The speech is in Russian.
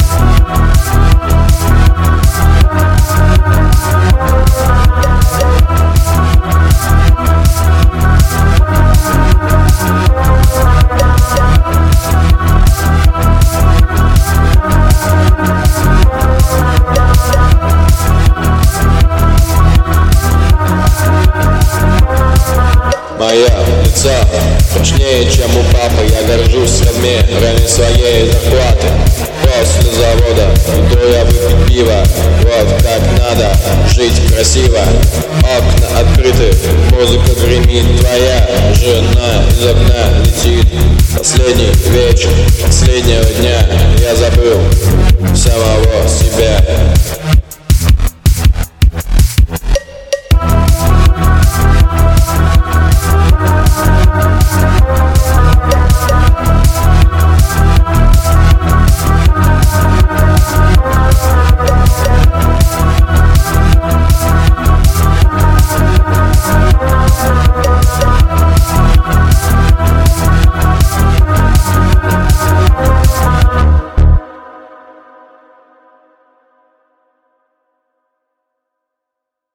Мое лицо прочнее, чем у папы. Я горжусь размерами своей зарплаты. После завода иду я выпить пиво. Вот как надо жить красиво. Окна открыты, музыка гремит. Твоя жена из окна летит. Последний вечер последнего дня. Я забыл